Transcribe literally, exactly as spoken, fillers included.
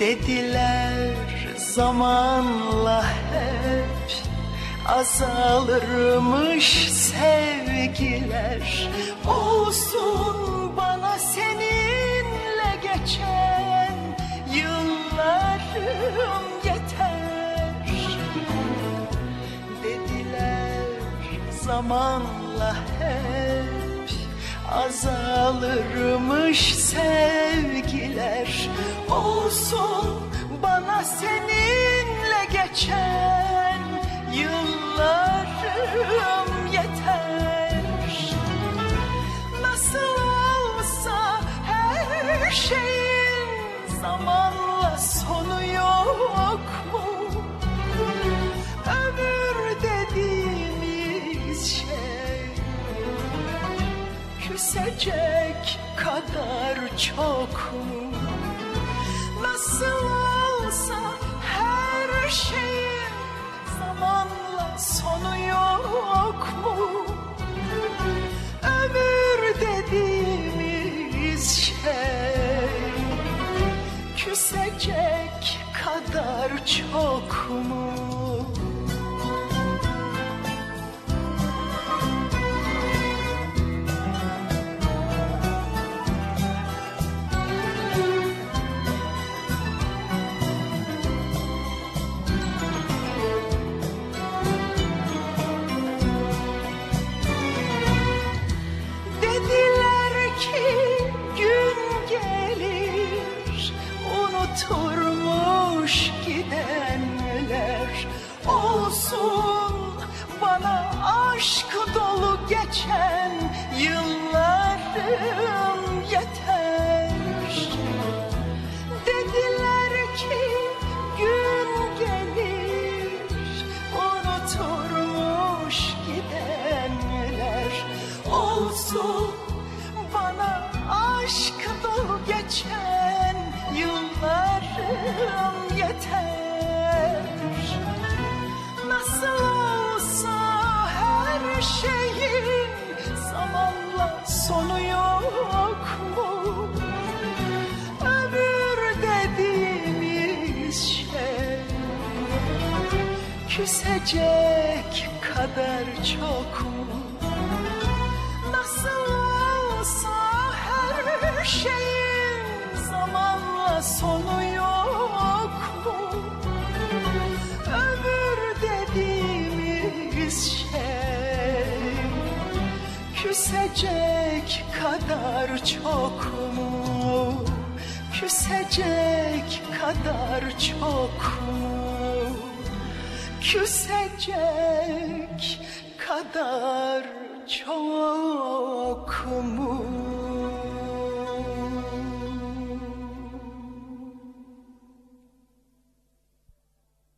Dediler zamanla hep azalırmış sevgiler. Olsun bana seninle geçen yıllarım yeter. Dediler zamanla hep azalırmış sevgiler. Olsun bana seninle geçen yıllarım yeter. Nasıl olsa her şeyin zamanla sonu yok mu? Ömür dediğimiz şey küsecek kadar çok mu? Nasıl olsa her şeyin zamanla sonu yok mu? Ömür dediğimiz şey küsecek kadar çok mu? Unuturmuş gidenler. Olsun bana aşk dolu geçen yıllarım yeter. Dediler ki gün gelir unuturmuş gidenler. Olsun bana aşk dolu geçen yıllarım yeter. Nasıl olsa her şeyin zamanla sonu yok mu? Ömür dediğimiz şey küsecek kadar çok mu? Nasıl olsa her şeyin zamanla sonu yok mu? Ömür dediğimiz şey küsecek kadar çok mu? Küsecek kadar çok mu? Küsecek kadar çok mu?